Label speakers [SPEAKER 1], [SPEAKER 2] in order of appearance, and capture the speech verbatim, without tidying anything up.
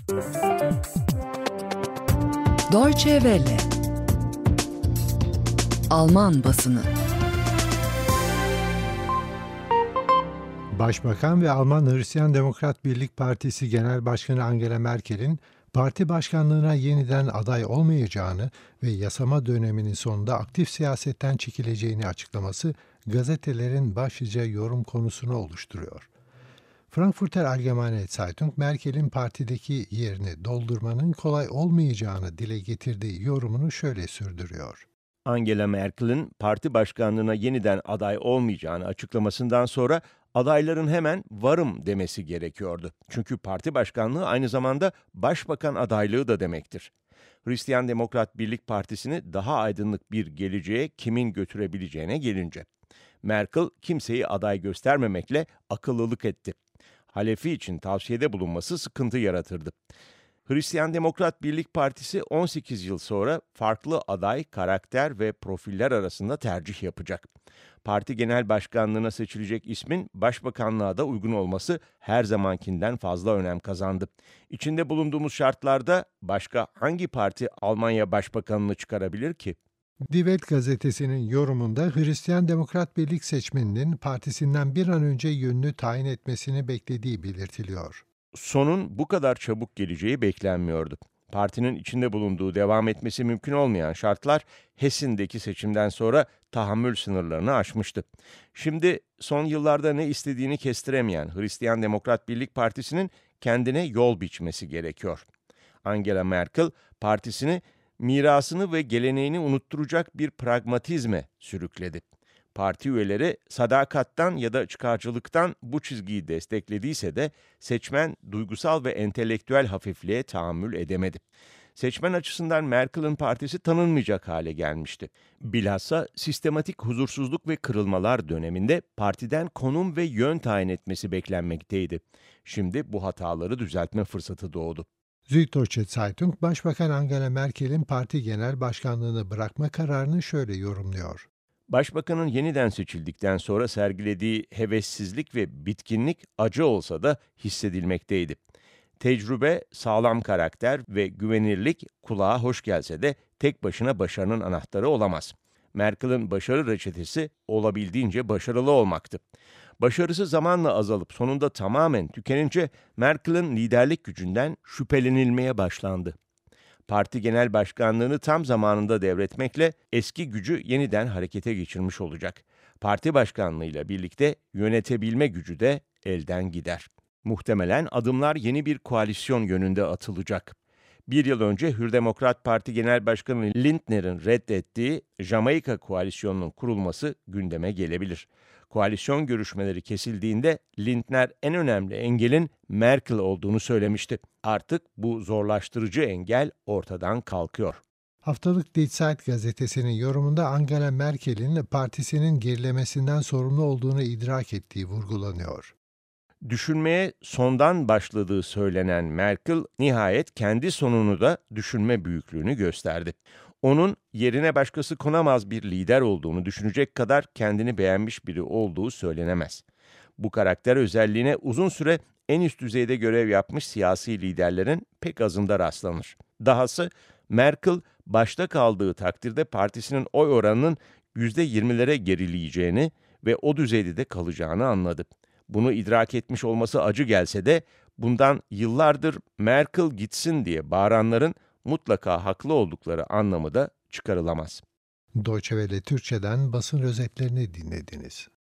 [SPEAKER 1] Deutsche Welle. Alman basını.
[SPEAKER 2] Başbakan ve Alman Hristiyan Demokrat Birlik Partisi Genel Başkanı Angela Merkel'in parti başkanlığına yeniden aday olmayacağını ve yasama döneminin sonunda aktif siyasetten çekileceğini açıklaması gazetelerin başlıca yorum konusunu oluşturuyor. Frankfurter Allgemeine Zeitung, Merkel'in partideki yerini doldurmanın kolay olmayacağını dile getirdiği yorumunu şöyle sürdürüyor.
[SPEAKER 3] Angela Merkel'in parti başkanlığına yeniden aday olmayacağını açıklamasından sonra adayların hemen varım demesi gerekiyordu. Çünkü parti başkanlığı aynı zamanda başbakan adaylığı da demektir. Hristiyan Demokrat Birlik Partisi'ni daha aydınlık bir geleceğe kimin götürebileceğine gelince. Merkel kimseyi aday göstermemekle akıllılık etti. Halefi için tavsiyede bulunması sıkıntı yaratırdı. Hristiyan Demokrat Birlik Partisi on sekiz yıl sonra farklı aday, karakter ve profiller arasında tercih yapacak. Parti genel başkanlığına seçilecek ismin başbakanlığa da uygun olması her zamankinden fazla önem kazandı. İçinde bulunduğumuz şartlarda başka hangi parti Almanya başbakanını çıkarabilir ki?
[SPEAKER 2] Die Welt gazetesinin yorumunda Hristiyan Demokrat Birlik seçmeninin partisinden bir an önce yönünü tayin etmesini beklediği belirtiliyor.
[SPEAKER 3] Sonun bu kadar çabuk geleceği beklenmiyordu. Partinin içinde bulunduğu devam etmesi mümkün olmayan şartlar Hessen'deki seçimden sonra tahammül sınırlarını aşmıştı. Şimdi son yıllarda ne istediğini kestiremeyen Hristiyan Demokrat Birlik Partisi'nin kendine yol biçmesi gerekiyor. Angela Merkel partisini mirasını ve geleneğini unutturacak bir pragmatizme sürükledi. Parti üyeleri sadakattan ya da çıkarcılıktan bu çizgiyi desteklediyse de seçmen duygusal ve entelektüel hafifliğe tahammül edemedi. Seçmen açısından Merkel'in partisi tanınmayacak hale gelmişti. Bilhassa sistematik huzursuzluk ve kırılmalar döneminde partiden konum ve yön tayin etmesi beklenmekteydi. Şimdi bu hataları düzeltme fırsatı doğdu.
[SPEAKER 2] Süddeutsche Zeitung, Başbakan Angela Merkel'in parti genel başkanlığını bırakma kararını şöyle yorumluyor.
[SPEAKER 3] Başbakanın yeniden seçildikten sonra sergilediği hevessizlik ve bitkinlik acı olsa da hissedilmekteydi. Tecrübe, sağlam karakter ve güvenirlik kulağa hoş gelse de tek başına başarının anahtarı olamaz. Merkel'in başarı reçetesi olabildiğince başarılı olmaktı. Başarısı zamanla azalıp sonunda tamamen tükenince Merkel'in liderlik gücünden şüphelenilmeye başlandı. Parti genel başkanlığını tam zamanında devretmekle eski gücü yeniden harekete geçirmiş olacak. Parti başkanlığıyla birlikte yönetebilme gücü de elden gider. Muhtemelen adımlar yeni bir koalisyon yönünde atılacak. Bir yıl önce Hür Demokrat Parti Genel Başkanı Lindner'in reddettiği Jamaika koalisyonunun kurulması gündeme gelebilir. Koalisyon görüşmeleri kesildiğinde Lindner en önemli engelin Merkel olduğunu söylemişti. Artık bu zorlaştırıcı engel ortadan kalkıyor.
[SPEAKER 2] Haftalık Die Zeit gazetesinin yorumunda Angela Merkel'in partisinin gerilemesinden sorumlu olduğunu idrak ettiği vurgulanıyor.
[SPEAKER 3] Düşünmeye sondan başladığı söylenen Merkel, nihayet kendi sonunu da düşünme büyüklüğünü gösterdi. Onun yerine başkası konamaz bir lider olduğunu düşünecek kadar kendini beğenmiş biri olduğu söylenemez. Bu karakter özelliğine uzun süre en üst düzeyde görev yapmış siyasi liderlerin pek azında rastlanır. Dahası Merkel başta kaldığı takdirde partisinin oy oranının yüzde yirmilere gerileyeceğini ve o düzeyde de kalacağını anladı. Bunu idrak etmiş olması acı gelse de bundan yıllardır Merkel gitsin diye bağıranların mutlaka haklı oldukları anlamı da çıkarılamaz.
[SPEAKER 2] Deutsche Welle Türkçe'den basın özetlerini dinlediniz.